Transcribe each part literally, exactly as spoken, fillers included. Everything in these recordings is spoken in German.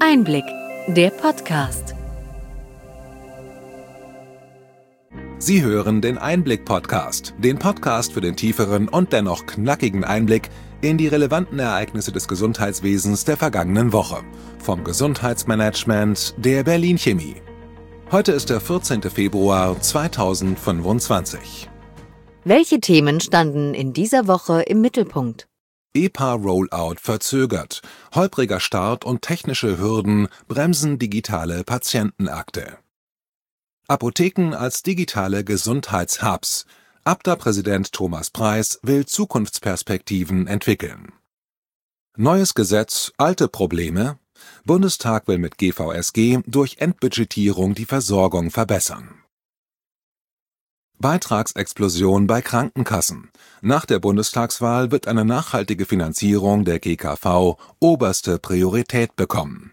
Einblick, der Podcast. Sie hören den Einblick-Podcast, den Podcast für den tieferen und dennoch knackigen Einblick in die relevanten Ereignisse des Gesundheitswesens der vergangenen Woche. Vom Gesundheitsmanagement der Berlin Chemie. Heute ist der vierzehnte Februar zweitausendfünfundzwanzig. Welche Themen standen in dieser Woche im Mittelpunkt? E P A-Rollout verzögert, holpriger Start und technische Hürden bremsen digitale Patientenakte. Apotheken als digitale Gesundheitshubs. Abda-Präsident Thomas Preis will Zukunftsperspektiven entwickeln. Neues Gesetz, alte Probleme? Bundestag will mit G V S G durch Entbudgetierung die Versorgung verbessern. Beitragsexplosion bei Krankenkassen. Nach der Bundestagswahl wird eine nachhaltige Finanzierung der G K V oberste Priorität bekommen.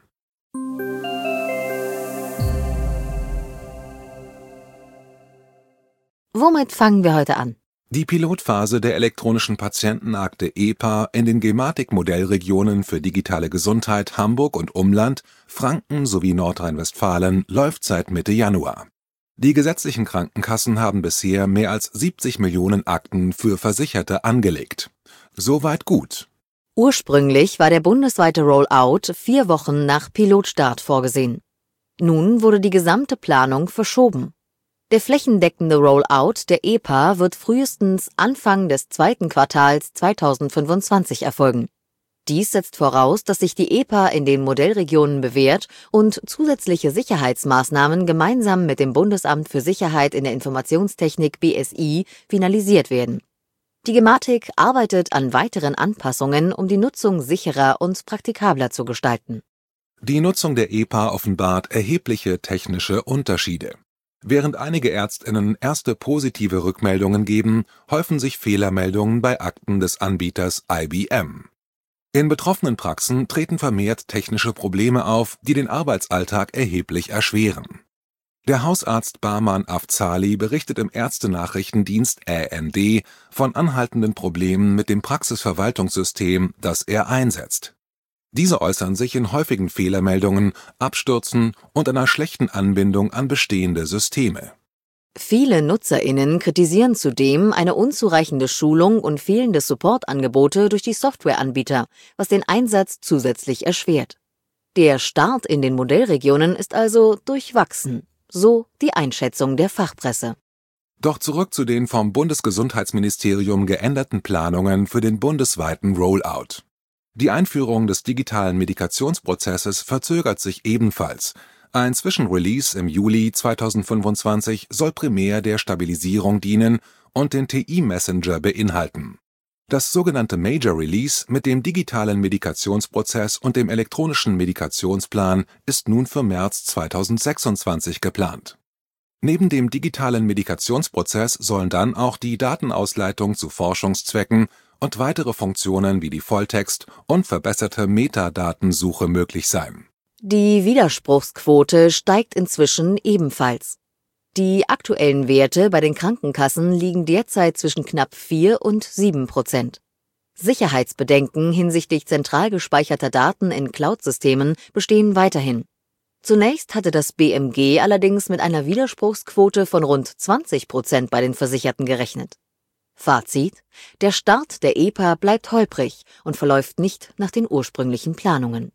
Womit fangen wir heute an? Die Pilotphase der elektronischen Patientenakte E P A in den Gematik-Modellregionen für digitale Gesundheit Hamburg und Umland, Franken sowie Nordrhein-Westfalen läuft seit Mitte Januar. Die gesetzlichen Krankenkassen haben bisher mehr als siebzig Millionen Akten für Versicherte angelegt. Soweit gut. Ursprünglich war der bundesweite Rollout vier Wochen nach Pilotstart vorgesehen. Nun wurde die gesamte Planung verschoben. Der flächendeckende Rollout der E P A wird frühestens Anfang des zweiten Quartals zweitausendfünfundzwanzig erfolgen. Dies setzt voraus, dass sich die E P A in den Modellregionen bewährt und zusätzliche Sicherheitsmaßnahmen gemeinsam mit dem Bundesamt für Sicherheit in der Informationstechnik B S I finalisiert werden. Die Gematik arbeitet an weiteren Anpassungen, um die Nutzung sicherer und praktikabler zu gestalten. Die Nutzung der E P A offenbart erhebliche technische Unterschiede. Während einige ÄrztInnen erste positive Rückmeldungen geben, häufen sich Fehlermeldungen bei Akten des Anbieters I B M. In betroffenen Praxen treten vermehrt technische Probleme auf, die den Arbeitsalltag erheblich erschweren. Der Hausarzt Barman Afzali berichtet im Ärztenachrichtendienst Ä N D von anhaltenden Problemen mit dem Praxisverwaltungssystem, das er einsetzt. Diese äußern sich in häufigen Fehlermeldungen, Abstürzen und einer schlechten Anbindung an bestehende Systeme. Viele NutzerInnen kritisieren zudem eine unzureichende Schulung und fehlende Supportangebote durch die Softwareanbieter, was den Einsatz zusätzlich erschwert. Der Start in den Modellregionen ist also durchwachsen, so die Einschätzung der Fachpresse. Doch zurück zu den vom Bundesgesundheitsministerium geänderten Planungen für den bundesweiten Rollout. Die Einführung des digitalen Medikationsprozesses verzögert sich ebenfalls. Ein Zwischenrelease im Juli zweitausendfünfundzwanzig soll primär der Stabilisierung dienen und den T I-Messenger beinhalten. Das sogenannte Major Release mit dem digitalen Medikationsprozess und dem elektronischen Medikationsplan ist nun für März zweitausendsechsundzwanzig geplant. Neben dem digitalen Medikationsprozess sollen dann auch die Datenausleitung zu Forschungszwecken und weitere Funktionen wie die Volltext- und verbesserte Metadatensuche möglich sein. Die Widerspruchsquote steigt inzwischen ebenfalls. Die aktuellen Werte bei den Krankenkassen liegen derzeit zwischen knapp vier und sieben Prozent. Sicherheitsbedenken hinsichtlich zentral gespeicherter Daten in Cloud-Systemen bestehen weiterhin. Zunächst hatte das B M G allerdings mit einer Widerspruchsquote von rund zwanzig Prozent bei den Versicherten gerechnet. Fazit: Der Start der E P A bleibt holprig und verläuft nicht nach den ursprünglichen Planungen.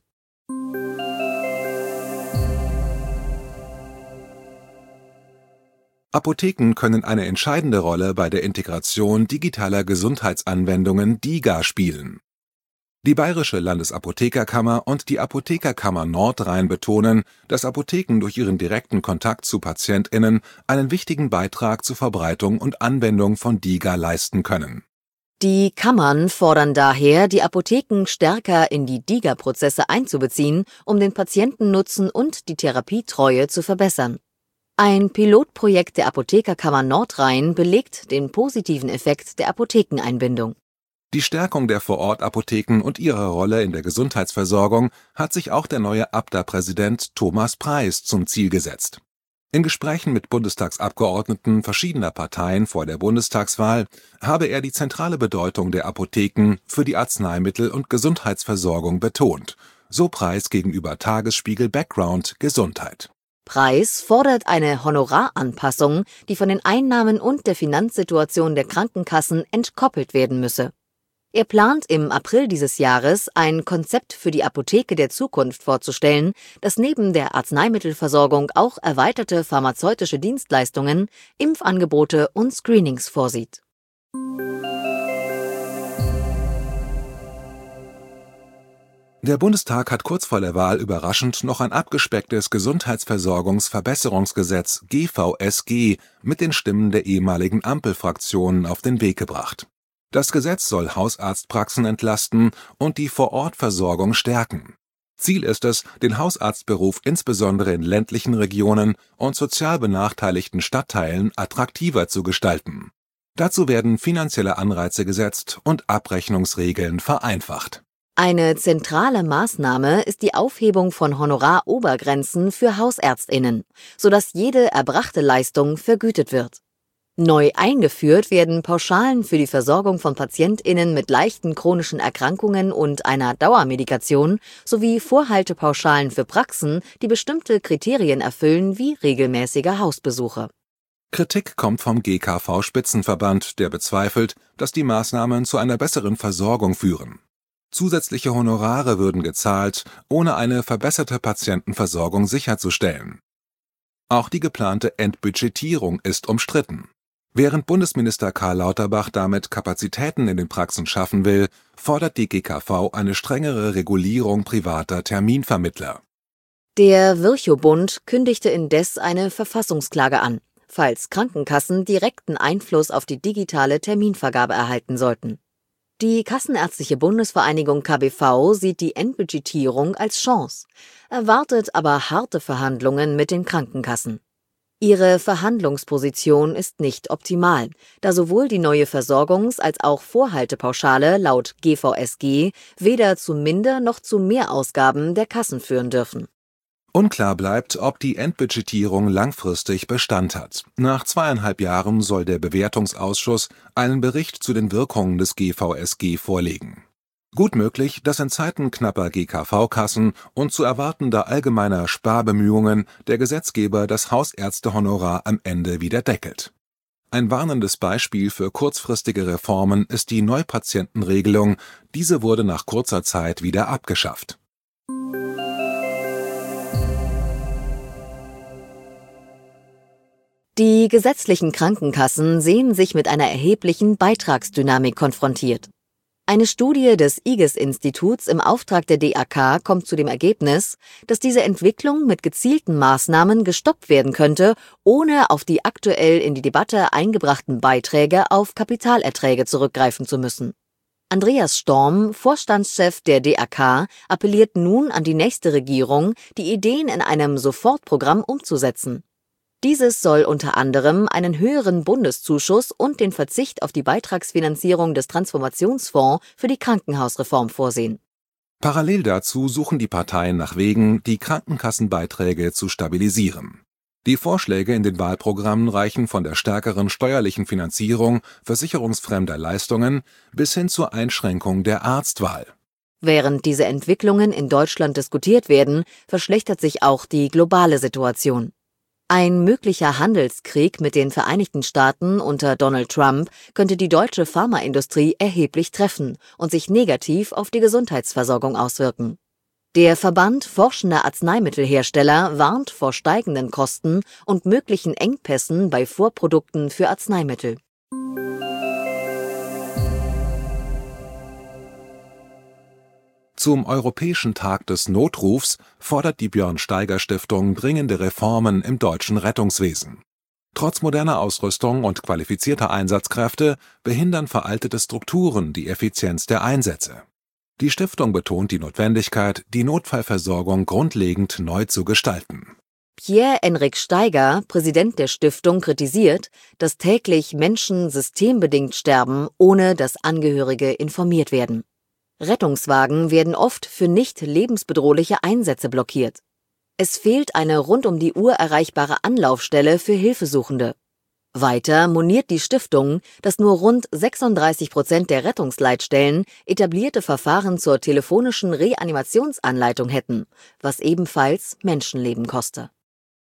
Apotheken können eine entscheidende Rolle bei der Integration digitaler Gesundheitsanwendungen D I G A spielen. Die Bayerische Landesapothekerkammer und die Apothekerkammer Nordrhein betonen, dass Apotheken durch ihren direkten Kontakt zu PatientInnen einen wichtigen Beitrag zur Verbreitung und Anwendung von D I G A leisten können. Die Kammern fordern daher, die Apotheken stärker in die D I G A-Prozesse einzubeziehen, um den Patientennutzen und die Therapietreue zu verbessern. Ein Pilotprojekt der Apothekerkammer Nordrhein belegt den positiven Effekt der Apothekeneinbindung. Die Stärkung der Vorortapotheken und ihrer Rolle in der Gesundheitsversorgung hat sich auch der neue Abda-Präsident Thomas Preis zum Ziel gesetzt. In Gesprächen mit Bundestagsabgeordneten verschiedener Parteien vor der Bundestagswahl habe er die zentrale Bedeutung der Apotheken für die Arzneimittel- und Gesundheitsversorgung betont. so Preis gegenüber Tagesspiegel Background Gesundheit. Preis fordert eine Honoraranpassung, die von den Einnahmen und der Finanzsituation der Krankenkassen entkoppelt werden müsse. Er plant im April dieses Jahres ein Konzept für die Apotheke der Zukunft vorzustellen, das neben der Arzneimittelversorgung auch erweiterte pharmazeutische Dienstleistungen, Impfangebote und Screenings vorsieht. Der Bundestag hat kurz vor der Wahl überraschend noch ein abgespecktes Gesundheitsversorgungsverbesserungsgesetz G V S G mit den Stimmen der ehemaligen Ampelfraktionen auf den Weg gebracht. Das Gesetz soll Hausarztpraxen entlasten und die Vorortversorgung stärken. Ziel ist es, den Hausarztberuf insbesondere in ländlichen Regionen und sozial benachteiligten Stadtteilen attraktiver zu gestalten. Dazu werden finanzielle Anreize gesetzt und Abrechnungsregeln vereinfacht. Eine zentrale Maßnahme ist die Aufhebung von Honorarobergrenzen für HausärztInnen, sodass jede erbrachte Leistung vergütet wird. Neu eingeführt werden Pauschalen für die Versorgung von PatientInnen mit leichten chronischen Erkrankungen und einer Dauermedikation sowie Vorhaltepauschalen für Praxen, die bestimmte Kriterien erfüllen wie regelmäßige Hausbesuche. Kritik kommt vom G K V-Spitzenverband, der bezweifelt, dass die Maßnahmen zu einer besseren Versorgung führen. Zusätzliche Honorare würden gezahlt, ohne eine verbesserte Patientenversorgung sicherzustellen. Auch die geplante Entbudgetierung ist umstritten. Während Bundesminister Karl Lauterbach damit Kapazitäten in den Praxen schaffen will, fordert die G K V eine strengere Regulierung privater Terminvermittler. Der Virchow-Bund kündigte indes eine Verfassungsklage an, falls Krankenkassen direkten Einfluss auf die digitale Terminvergabe erhalten sollten. Die Kassenärztliche Bundesvereinigung K B V sieht die Entbudgetierung als Chance, erwartet aber harte Verhandlungen mit den Krankenkassen. Ihre Verhandlungsposition ist nicht optimal, da sowohl die neue Versorgungs- als auch Vorhaltepauschale laut G V S G weder zu Minder- noch zu Mehrausgaben der Kassen führen dürfen. Unklar bleibt, ob die Entbudgetierung langfristig Bestand hat. Nach zweieinhalb Jahren soll der Bewertungsausschuss einen Bericht zu den Wirkungen des G V S G vorlegen. Gut möglich, dass in Zeiten knapper G K V-Kassen und zu erwartender allgemeiner Sparbemühungen der Gesetzgeber das Hausärztehonorar am Ende wieder deckelt. Ein warnendes Beispiel für kurzfristige Reformen ist die Neupatientenregelung. Diese wurde nach kurzer Zeit wieder abgeschafft. Die gesetzlichen Krankenkassen sehen sich mit einer erheblichen Beitragsdynamik konfrontiert. Eine Studie des I G E S-Instituts im Auftrag der D A K kommt zu dem Ergebnis, dass diese Entwicklung mit gezielten Maßnahmen gestoppt werden könnte, ohne auf die aktuell in die Debatte eingebrachten Beiträge auf Kapitalerträge zurückgreifen zu müssen. Andreas Storm, Vorstandschef der D A K, appelliert nun an die nächste Regierung, die Ideen in einem Sofortprogramm umzusetzen. Dieses soll unter anderem einen höheren Bundeszuschuss und den Verzicht auf die Beitragsfinanzierung des Transformationsfonds für die Krankenhausreform vorsehen. Parallel dazu suchen die Parteien nach Wegen, die Krankenkassenbeiträge zu stabilisieren. Die Vorschläge in den Wahlprogrammen reichen von der stärkeren steuerlichen Finanzierung versicherungsfremder Leistungen bis hin zur Einschränkung der Arztwahl. Während diese Entwicklungen in Deutschland diskutiert werden, verschlechtert sich auch die globale Situation. Ein möglicher Handelskrieg mit den Vereinigten Staaten unter Donald Trump könnte die deutsche Pharmaindustrie erheblich treffen und sich negativ auf die Gesundheitsversorgung auswirken. Der Verband forschender Arzneimittelhersteller warnt vor steigenden Kosten und möglichen Engpässen bei Vorprodukten für Arzneimittel. Zum Europäischen Tag des Notrufs fordert die Björn-Steiger-Stiftung dringende Reformen im deutschen Rettungswesen. Trotz moderner Ausrüstung und qualifizierter Einsatzkräfte behindern veraltete Strukturen die Effizienz der Einsätze. Die Stiftung betont die Notwendigkeit, die Notfallversorgung grundlegend neu zu gestalten. Pierre-Enrik Steiger, Präsident der Stiftung, kritisiert, dass täglich Menschen systembedingt sterben, ohne dass Angehörige informiert werden. Rettungswagen werden oft für nicht lebensbedrohliche Einsätze blockiert. Es fehlt eine rund um die Uhr erreichbare Anlaufstelle für Hilfesuchende. Weiter moniert die Stiftung, dass nur rund sechsunddreißig Prozent der Rettungsleitstellen etablierte Verfahren zur telefonischen Reanimationsanleitung hätten, was ebenfalls Menschenleben koste.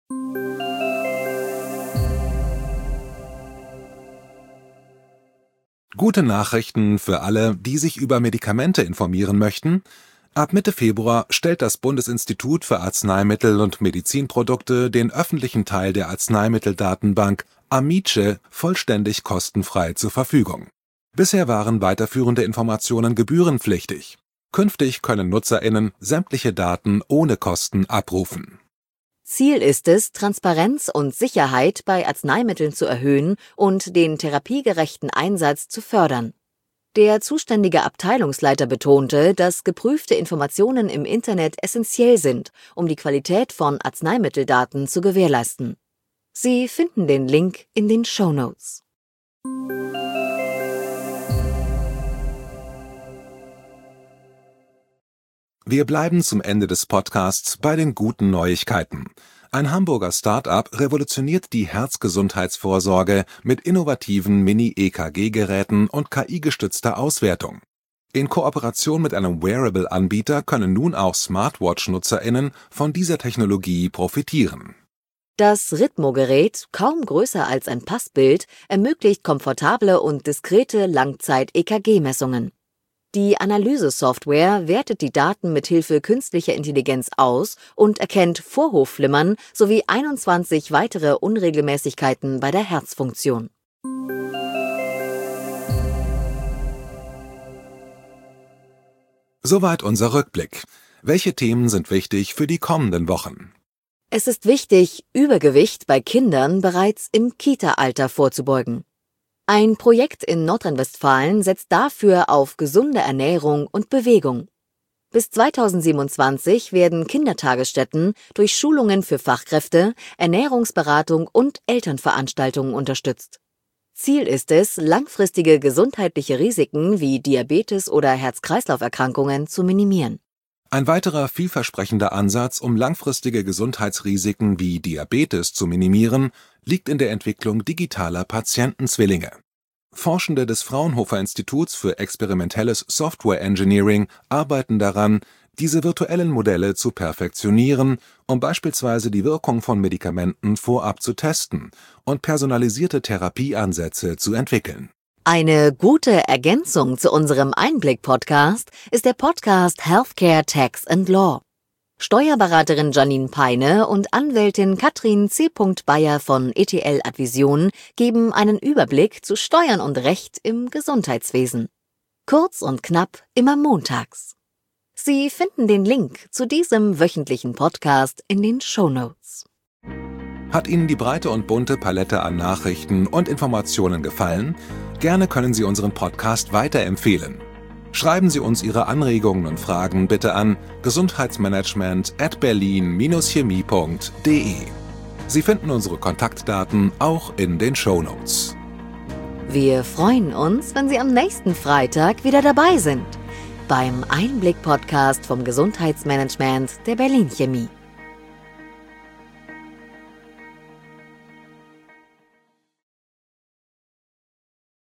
Gute Nachrichten für alle, die sich über Medikamente informieren möchten. Ab Mitte Februar stellt das Bundesinstitut für Arzneimittel und Medizinprodukte den öffentlichen Teil der Arzneimitteldatenbank AMICE vollständig kostenfrei zur Verfügung. Bisher waren weiterführende Informationen gebührenpflichtig. Künftig können NutzerInnen sämtliche Daten ohne Kosten abrufen. Ziel ist es, Transparenz und Sicherheit bei Arzneimitteln zu erhöhen und den therapiegerechten Einsatz zu fördern. Der zuständige Abteilungsleiter betonte, dass geprüfte Informationen im Internet essentiell sind, um die Qualität von Arzneimitteldaten zu gewährleisten. Sie finden den Link in den Shownotes. Wir bleiben zum Ende des Podcasts bei den guten Neuigkeiten. Ein Hamburger Start-up revolutioniert die Herzgesundheitsvorsorge mit innovativen Mini-E K G-Geräten und K I-gestützter Auswertung. In Kooperation mit einem Wearable-Anbieter können nun auch Smartwatch-NutzerInnen von dieser Technologie profitieren. Das Rhythmo-Gerät, kaum größer als ein Passbild, ermöglicht komfortable und diskrete Langzeit-E K G-Messungen. Die Analyse-Software wertet die Daten mit Hilfe künstlicher Intelligenz aus und erkennt Vorhofflimmern sowie einundzwanzig weitere Unregelmäßigkeiten bei der Herzfunktion. Soweit unser Rückblick. Welche Themen sind wichtig für die kommenden Wochen? Es ist wichtig, Übergewicht bei Kindern bereits im Kita-Alter vorzubeugen. Ein Projekt in Nordrhein-Westfalen setzt dafür auf gesunde Ernährung und Bewegung. Bis zweitausendsiebenundzwanzig werden Kindertagesstätten durch Schulungen für Fachkräfte, Ernährungsberatung und Elternveranstaltungen unterstützt. Ziel ist es, langfristige gesundheitliche Risiken wie Diabetes oder Herz-Kreislauf-Erkrankungen zu minimieren. Ein weiterer vielversprechender Ansatz, um langfristige Gesundheitsrisiken wie Diabetes zu minimieren, liegt in der Entwicklung digitaler Patientenzwillinge. Forschende des Fraunhofer Instituts für experimentelles Software Engineering arbeiten daran, diese virtuellen Modelle zu perfektionieren, um beispielsweise die Wirkung von Medikamenten vorab zu testen und personalisierte Therapieansätze zu entwickeln. Eine gute Ergänzung zu unserem Einblick-Podcast ist der Podcast Healthcare, Tax and Law. Steuerberaterin Janine Peine und Anwältin Katrin C. Bayer von E T L Advision geben einen Überblick zu Steuern und Recht im Gesundheitswesen. Kurz und knapp, immer montags. Sie finden den Link zu diesem wöchentlichen Podcast in den Shownotes. Hat Ihnen die breite und bunte Palette an Nachrichten und Informationen gefallen? Gerne können Sie unseren Podcast weiterempfehlen. Schreiben Sie uns Ihre Anregungen und Fragen bitte an gesundheitsmanagement at berlin dash chemie punkt de. Sie finden unsere Kontaktdaten auch in den Shownotes. Wir freuen uns, wenn Sie am nächsten Freitag wieder dabei sind beim Einblick-Podcast vom Gesundheitsmanagement der Berlin Chemie.